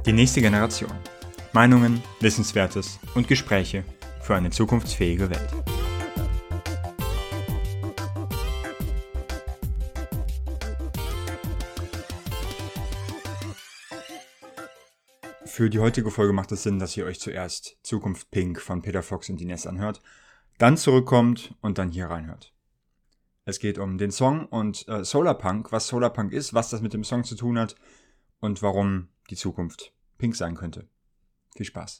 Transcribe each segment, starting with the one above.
Die nächste Generation. Meinungen, Wissenswertes und Gespräche für eine zukunftsfähige Welt. Für die heutige Folge macht es Sinn, dass ihr euch zuerst Zukunft Pink von Peter Fox und Ines anhört, dann zurückkommt und dann hier reinhört. Es geht um den Song und Solarpunk, was Solarpunk ist, was das mit dem Song zu tun hat und warum die Zukunft pink sein könnte. Viel Spaß.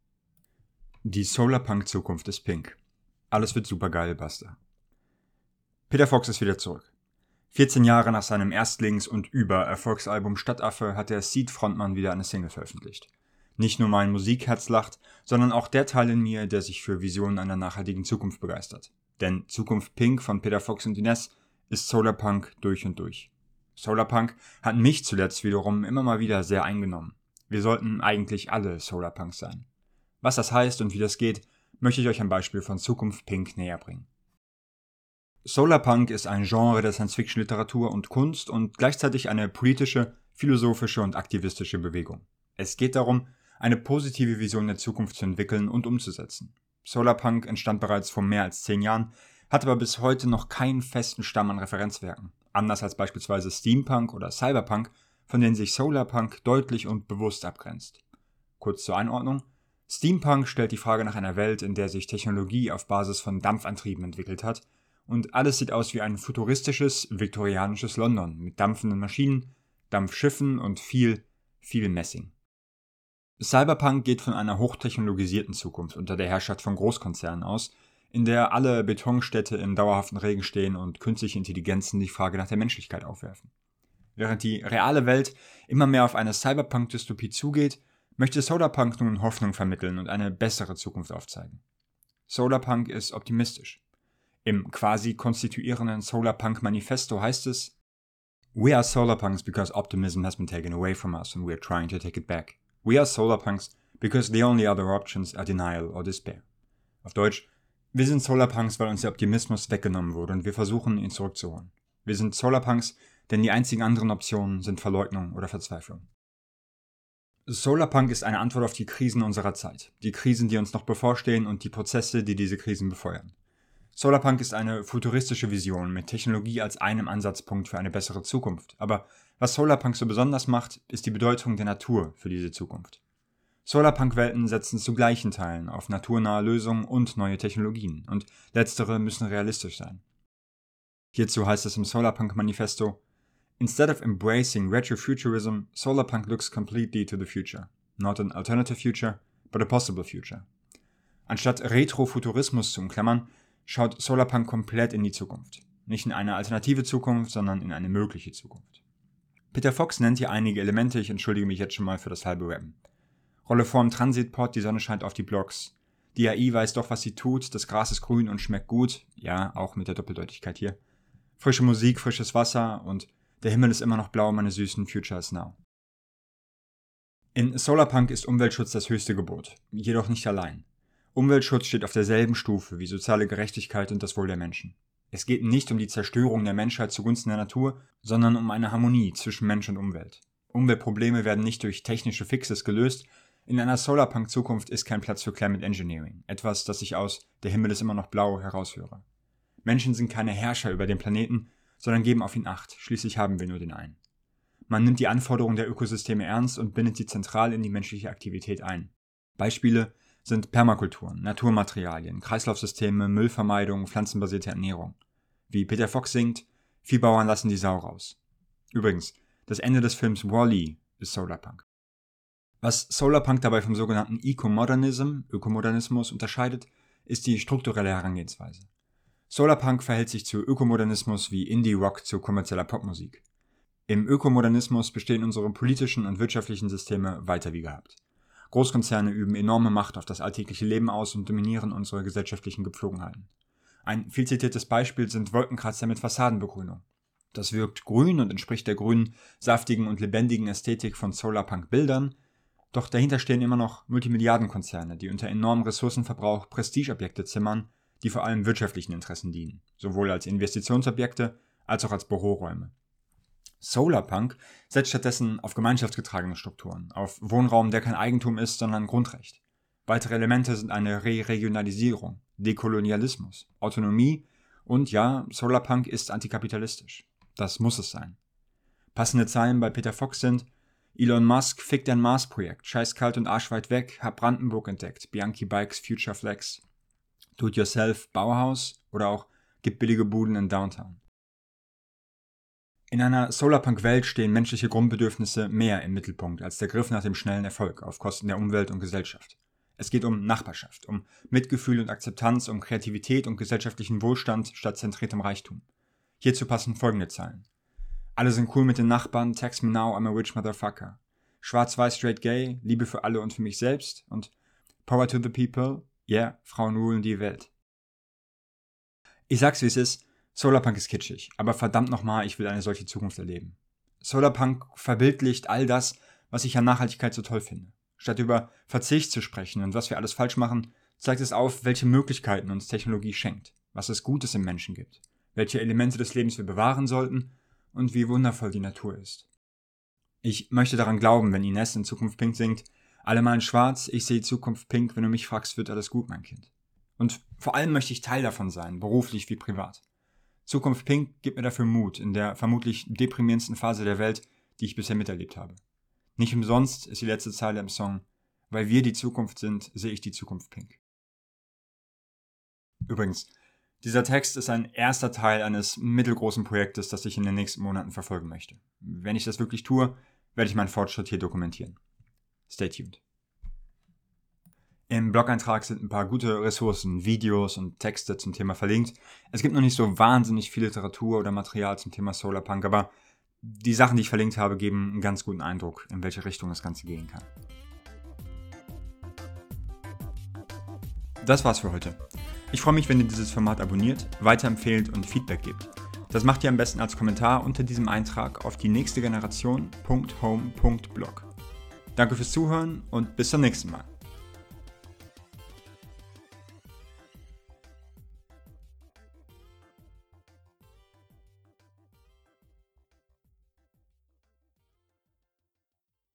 Die Solarpunk-Zukunft ist pink. Alles wird supergeil, basta. Peter Fox ist wieder zurück. 14 Jahre nach seinem Erstlings- und Erfolgsalbum Stadtaffe hat der Seed-Frontmann wieder eine Single veröffentlicht. Nicht nur mein Musikherz lacht, sondern auch der Teil in mir, der sich für Visionen einer nachhaltigen Zukunft begeistert. Denn Zukunft Pink von Peter Fox und Ines ist Solarpunk durch und durch. Solarpunk hat mich zuletzt wiederum immer mal wieder sehr eingenommen. Wir sollten eigentlich alle Solarpunks sein. Was das heißt und wie das geht, möchte ich euch ein Beispiel von Zukunft Pink näher bringen. Solarpunk ist ein Genre der Science-Fiction-Literatur und Kunst und gleichzeitig eine politische, philosophische und aktivistische Bewegung. Es geht darum, eine positive Vision der Zukunft zu entwickeln und umzusetzen. Solarpunk entstand bereits vor mehr als 10 Jahren, hat aber bis heute noch keinen festen Stamm an Referenzwerken, anders als beispielsweise Steampunk oder Cyberpunk, von denen sich Solarpunk deutlich und bewusst abgrenzt. Kurz zur Einordnung: Steampunk stellt die Frage nach einer Welt, in der sich Technologie auf Basis von Dampfantrieben entwickelt hat, und alles sieht aus wie ein futuristisches, viktorianisches London mit dampfenden Maschinen, Dampfschiffen und viel Messing. Cyberpunk geht von einer hochtechnologisierten Zukunft unter der Herrschaft von Großkonzernen aus, in der alle Betonstädte im dauerhaften Regen stehen und künstliche Intelligenzen die Frage nach der Menschlichkeit aufwerfen. Während die reale Welt immer mehr auf eine Cyberpunk-Dystopie zugeht, möchte Solarpunk nun Hoffnung vermitteln und eine bessere Zukunft aufzeigen. Solarpunk ist optimistisch. Im quasi konstituierenden Solarpunk-Manifesto heißt es: "We are Solarpunks because optimism has been taken away from us and we are trying to take it back. We are Solarpunks because the only other options are denial or despair." Auf Deutsch: Wir sind Solarpunks, weil uns der Optimismus weggenommen wurde und wir versuchen, ihn zurückzuholen. Wir sind Solarpunks, denn die einzigen anderen Optionen sind Verleugnung oder Verzweiflung. Solarpunk ist eine Antwort auf die Krisen unserer Zeit, die Krisen, die uns noch bevorstehen und die Prozesse, die diese Krisen befeuern. Solarpunk ist eine futuristische Vision mit Technologie als einem Ansatzpunkt für eine bessere Zukunft. Aber was Solarpunk so besonders macht, ist die Bedeutung der Natur für diese Zukunft. Solarpunk-Welten setzen zu gleichen Teilen auf naturnahe Lösungen und neue Technologien, und letztere müssen realistisch sein. Hierzu heißt es im Solarpunk-Manifesto: "Instead of embracing retrofuturism, Solarpunk looks completely to the future. Not an alternative future, but a possible future." Anstatt Retrofuturismus zu umklammern, schaut Solarpunk komplett in die Zukunft. Nicht in eine alternative Zukunft, sondern in eine mögliche Zukunft. Peter Fox nennt hier einige Elemente, ich entschuldige mich jetzt schon mal für das halbe Rappen. Rolle vorm Transitpod, die Sonne scheint auf die Blocks. Die AI weiß doch, was sie tut, das Gras ist grün und schmeckt gut. Ja, auch mit der Doppeldeutigkeit hier. Frische Musik, frisches Wasser und der Himmel ist immer noch blau, meine süßen Future is now. In Solarpunk ist Umweltschutz das höchste Gebot, jedoch nicht allein. Umweltschutz steht auf derselben Stufe wie soziale Gerechtigkeit und das Wohl der Menschen. Es geht nicht um die Zerstörung der Menschheit zugunsten der Natur, sondern um eine Harmonie zwischen Mensch und Umwelt. Umweltprobleme werden nicht durch technische Fixes gelöst. In einer Solarpunk-Zukunft ist kein Platz für Climate Engineering, etwas, das ich aus "Der Himmel ist immer noch blau" heraushöre. Menschen sind keine Herrscher über den Planeten, sondern geben auf ihn Acht, schließlich haben wir nur den einen. Man nimmt die Anforderungen der Ökosysteme ernst und bindet sie zentral in die menschliche Aktivität ein. Beispiele sind Permakulturen, Naturmaterialien, Kreislaufsysteme, Müllvermeidung, pflanzenbasierte Ernährung. Wie Peter Fox singt: "Viehbauern lassen die Sau raus." Übrigens, das Ende des Films Wall-E ist Solarpunk. Was Solarpunk dabei vom sogenannten Ökomodernismus unterscheidet, ist die strukturelle Herangehensweise. Solarpunk verhält sich zu Ökomodernismus wie Indie-Rock zu kommerzieller Popmusik. Im Ökomodernismus bestehen unsere politischen und wirtschaftlichen Systeme weiter wie gehabt. Großkonzerne üben enorme Macht auf das alltägliche Leben aus und dominieren unsere gesellschaftlichen Gepflogenheiten. Ein viel zitiertes Beispiel sind Wolkenkratzer mit Fassadenbegrünung. Das wirkt grün und entspricht der grünen, saftigen und lebendigen Ästhetik von Solarpunk-Bildern, doch dahinter stehen immer noch Multimilliardenkonzerne, die unter enormem Ressourcenverbrauch Prestigeobjekte zimmern, die vor allem wirtschaftlichen Interessen dienen, sowohl als Investitionsobjekte als auch als Büroräume. Solarpunk setzt stattdessen auf gemeinschaftsgetragene Strukturen, auf Wohnraum, der kein Eigentum ist, sondern Grundrecht. Weitere Elemente sind eine Re-Regionalisierung, Dekolonialismus, Autonomie und ja, Solarpunk ist antikapitalistisch. Das muss es sein. Passende Zeilen bei Peter Fox sind: Elon Musk fickt dein Mars-Projekt, scheiß kalt und arschweit weg, hab Brandenburg entdeckt, Bianchi Bikes, Future Flex, Do-it-yourself, Bauhaus oder auch gib billige Buden in Downtown. In einer Solarpunk-Welt stehen menschliche Grundbedürfnisse mehr im Mittelpunkt als der Griff nach dem schnellen Erfolg auf Kosten der Umwelt und Gesellschaft. Es geht um Nachbarschaft, um Mitgefühl und Akzeptanz, um Kreativität und gesellschaftlichen Wohlstand statt zentriertem Reichtum. Hierzu passen folgende Zeilen: Alle sind cool mit den Nachbarn, text me now, I'm a rich motherfucker. Schwarz-Weiß, straight gay, Liebe für alle und für mich selbst und Power to the people, yeah, Frauen rulen die Welt. Ich sag's wie es ist, Solarpunk ist kitschig, aber verdammt nochmal, ich will eine solche Zukunft erleben. Solarpunk verbildlicht all das, was ich an Nachhaltigkeit so toll finde. Statt über Verzicht zu sprechen und was wir alles falsch machen, zeigt es auf, welche Möglichkeiten uns Technologie schenkt, was es Gutes im Menschen gibt, welche Elemente des Lebens wir bewahren sollten und wie wundervoll die Natur ist. Ich möchte daran glauben, wenn Ines in Zukunft Pink singt: Alle malen schwarz, ich sehe Zukunft pink, wenn du mich fragst, wird alles gut, mein Kind. Und vor allem möchte ich Teil davon sein, beruflich wie privat. Zukunft Pink gibt mir dafür Mut in der vermutlich deprimierendsten Phase der Welt, die ich bisher miterlebt habe. Nicht umsonst ist die letzte Zeile im Song: Weil wir die Zukunft sind, sehe ich die Zukunft pink. Übrigens, dieser Text ist ein erster Teil eines mittelgroßen Projektes, das ich in den nächsten Monaten verfolgen möchte. Wenn ich das wirklich tue, werde ich meinen Fortschritt hier dokumentieren. Stay tuned. Im Blog-Eintrag sind ein paar gute Ressourcen, Videos und Texte zum Thema verlinkt. Es gibt noch nicht so wahnsinnig viel Literatur oder Material zum Thema Solarpunk, aber die Sachen, die ich verlinkt habe, geben einen ganz guten Eindruck, in welche Richtung das Ganze gehen kann. Das war's für heute. Ich freue mich, wenn ihr dieses Format abonniert, weiterempfehlt und Feedback gebt. Das macht ihr am besten als Kommentar unter diesem Eintrag auf die nächste Generation.home.blog. Danke fürs Zuhören und bis zum nächsten Mal.